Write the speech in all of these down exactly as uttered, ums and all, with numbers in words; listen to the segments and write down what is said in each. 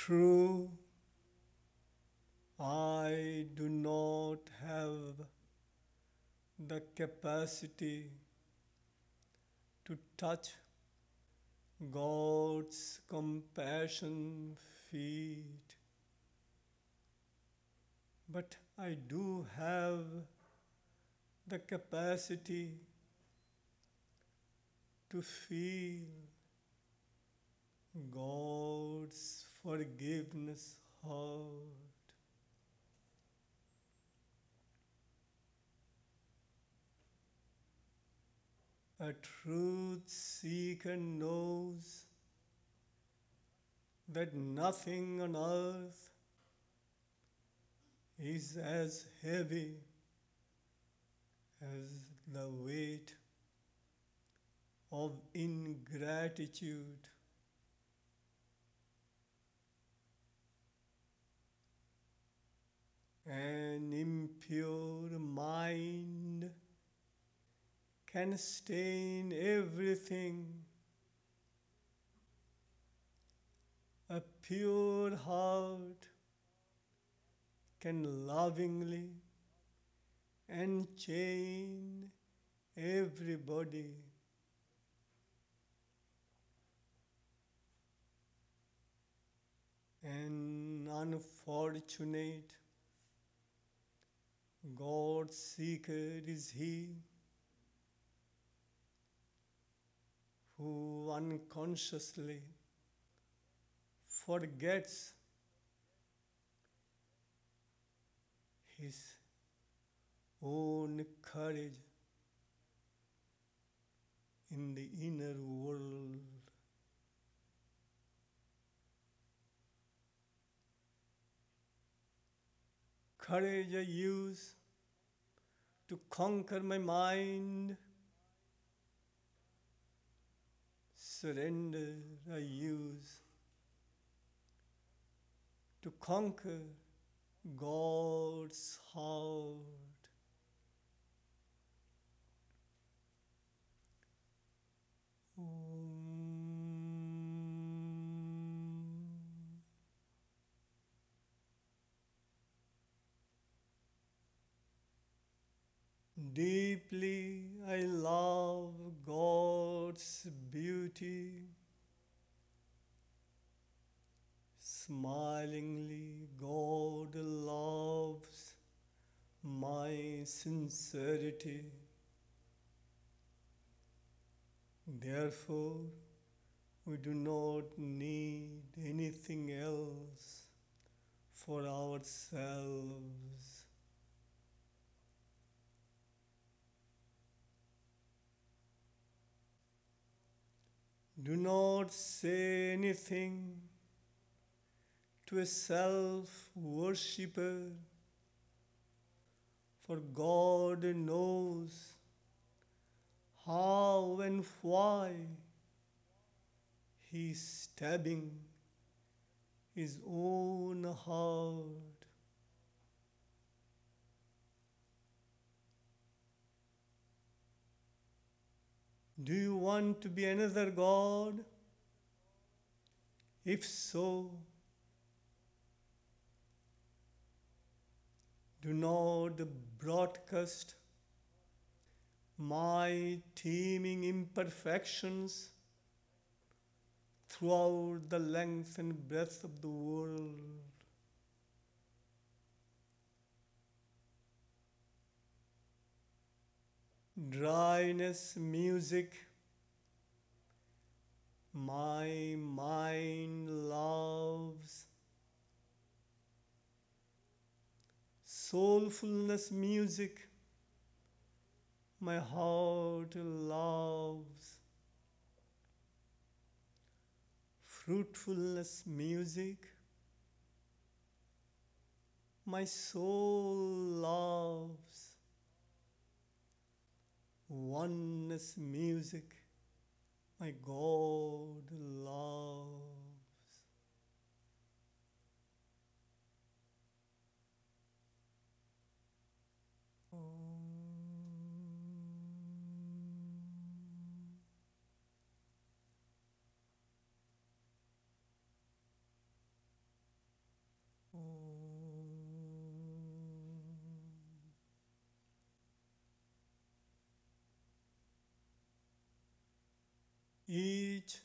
True, I do not have the capacity to touch God's compassion feet, but I do have the capacity to feel God's forgiveness heart. A truth seeker knows that nothing on earth is as heavy as the weight of ingratitude. An impure mind can stain everything. A pure heart can lovingly enchain everybody. An unfortunate God seeker is he who unconsciously forgets his own courage in the inner world. Courage I use to conquer my mind. Surrender I use to conquer God's heart. Om. Deeply I love God's beauty. Smilingly, God loves my sincerity. Therefore, we do not need anything else for ourselves. Do not say anything to a self-worshipper, for God knows how and why he is stabbing his own heart. Do you want to be another God? If so, do not broadcast my teeming imperfections throughout the length and breadth of the world. Dryness music my mind loves. Soulfulness music my heart loves. Fruitfulness music my soul loves. Oneness music my God loves. Each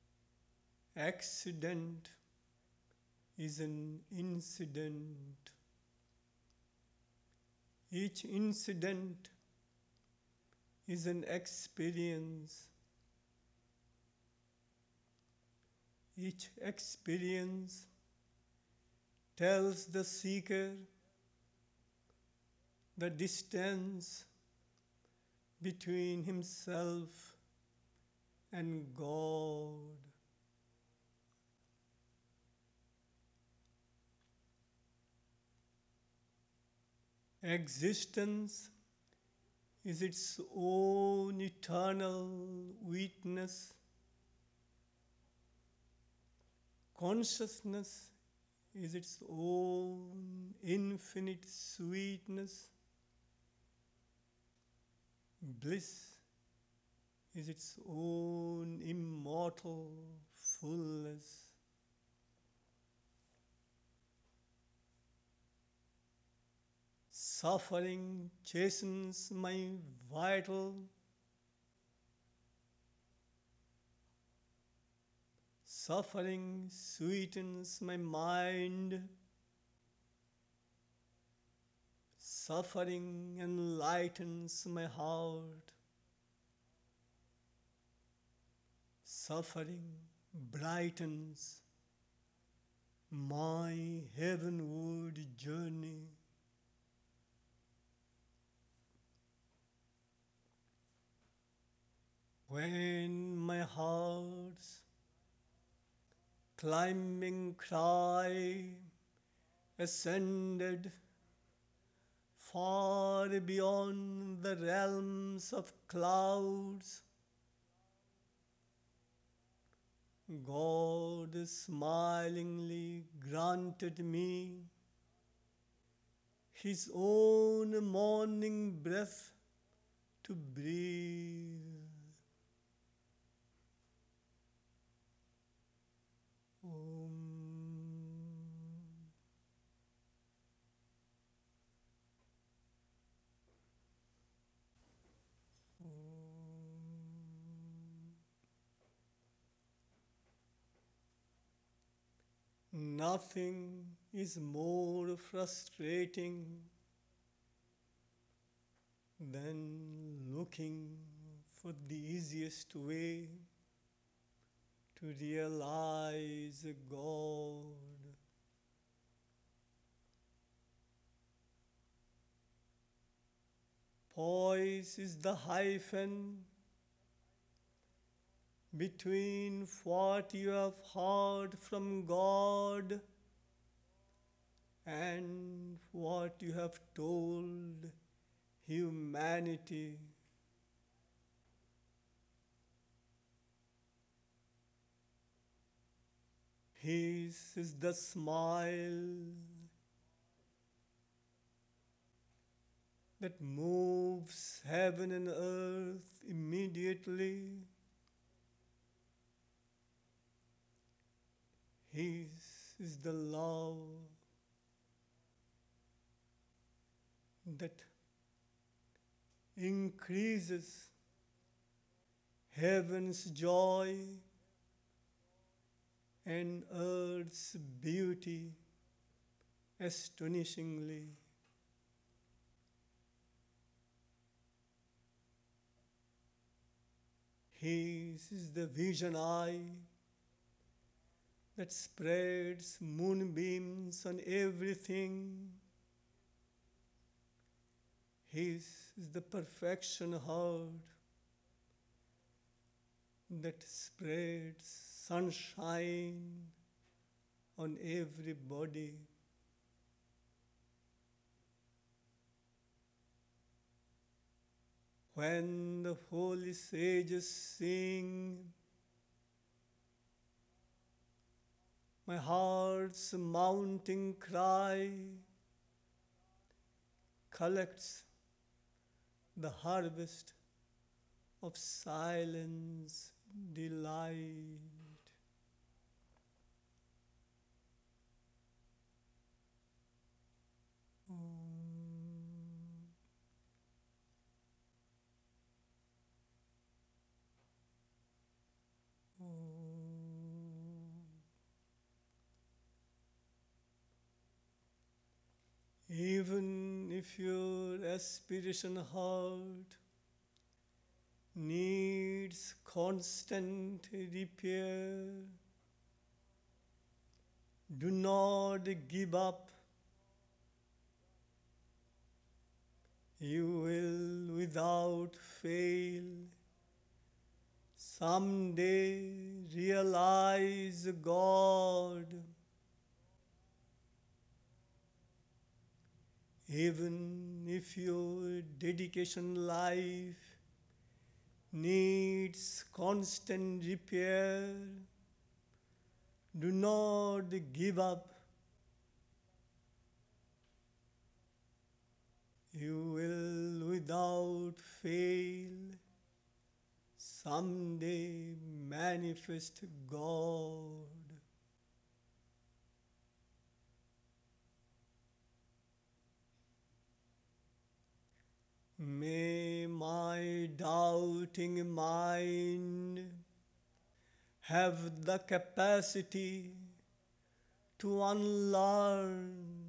accident is an incident. Each incident is an experience. Each experience tells the seeker the distance between himself and God. Existence is its own eternal witness. Consciousness is its own infinite sweetness. Bliss is its own immortal fullness. Suffering chastens my vital. Suffering sweetens my mind. Suffering enlightens my heart. Suffering brightens my heavenward journey. When my heart's climbing cry ascended far beyond the realms of clouds, God smilingly granted me His own morning breath to breathe. Om. Nothing is more frustrating than looking for the easiest way to realize God. Poise is the hyphen between what you have heard from God and what you have told humanity. His is the smile that moves heaven and earth immediately. His is the love that increases heaven's joy and earth's beauty astonishingly. His is the vision eye that spreads moonbeams on everything. His is the perfection heart that spreads sunshine on everybody. When the holy sages sing, my heart's mounting cry collects the harvest of silence delight. Even if your aspiration heart needs constant repair, do not give up. You will without fail someday realize God. Even if your dedication life needs constant repair, do not give up. You will without fail someday manifest God. May my doubting mind have the capacity to unlearn.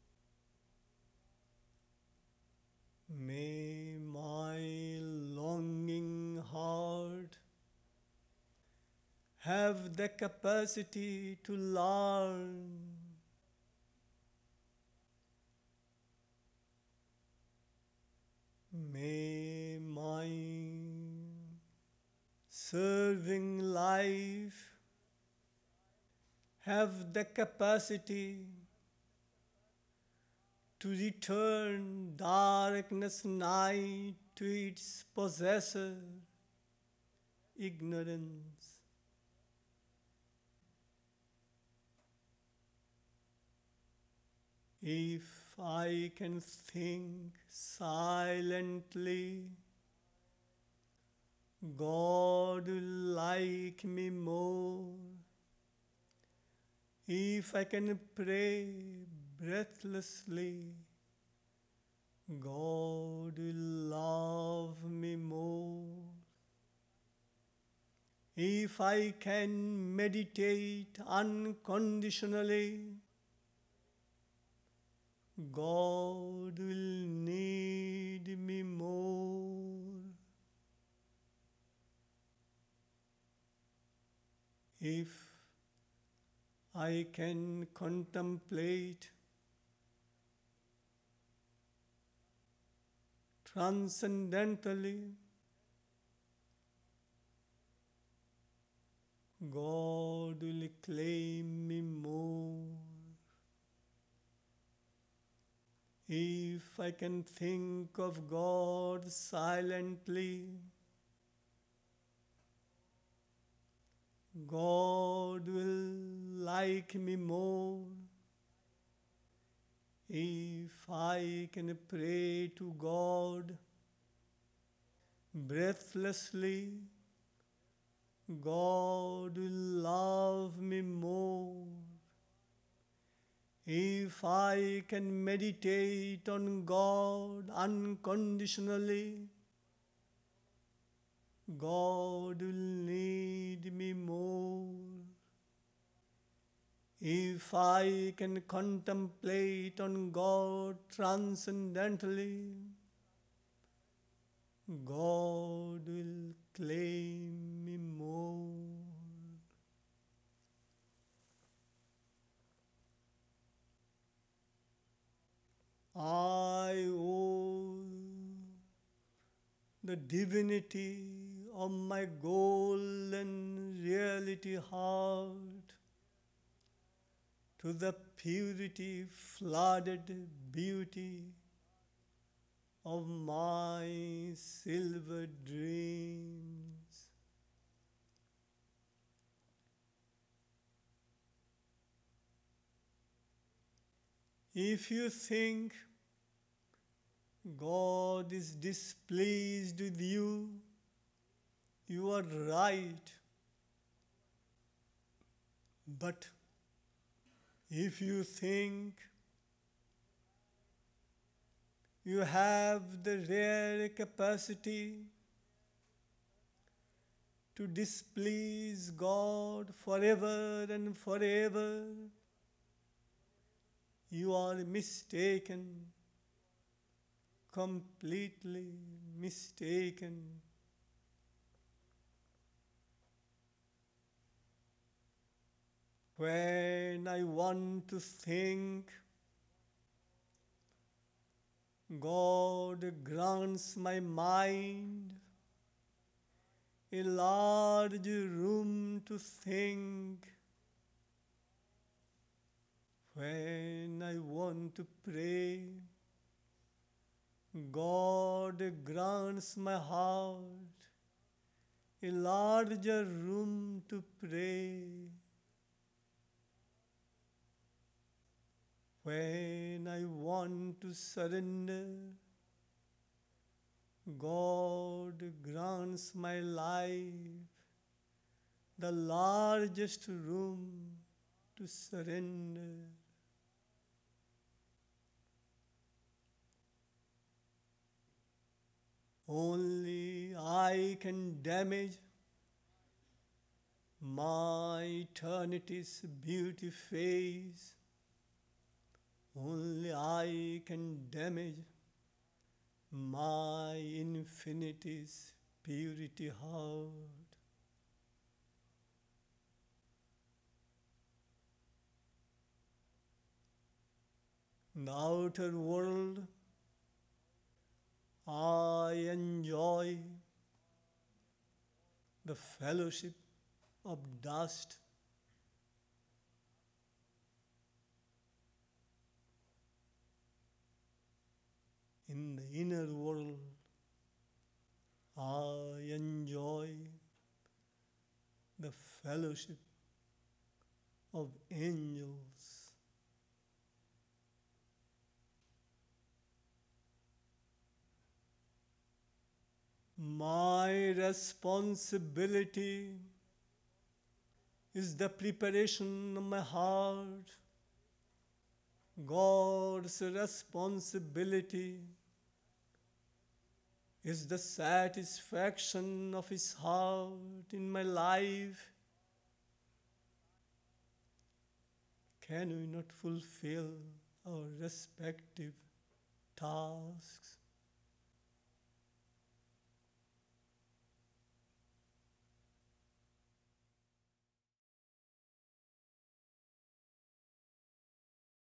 May my longing heart have the capacity to learn. May my serving life have the capacity to return darkness night to its possessor, ignorance. If I can think silently, God will like me more. If I can pray breathlessly, God will love me more. If I can meditate unconditionally, God will need me more. If I can contemplate transcendentally, God will claim me more. If I can think of God silently, God will like me more. If I can pray to God breathlessly, God will love me more. If I can meditate on God unconditionally, God will need me more. If I can contemplate on God transcendentally, God will claim me more. I owe the divinity of my golden reality heart to the purity flooded beauty of my silver dreams. If you think God is displeased with you, you are right. But if you think you have the rare capacity to displease God forever and forever, You are mistaken, completely mistaken. When I want to think, God grants my mind a large room to think. When I want to pray, God grants my heart a larger room to pray. When I want to surrender, God grants my life the largest room to surrender. Only I can damage my eternity's beauty face. Only I can damage my infinity's purity heart. In the outer world, I enjoy the fellowship of dust. In the inner world, I enjoy the fellowship of angels. My responsibility is the preparation of my heart. God's responsibility is the satisfaction of His heart in my life. Can we not fulfill our respective tasks?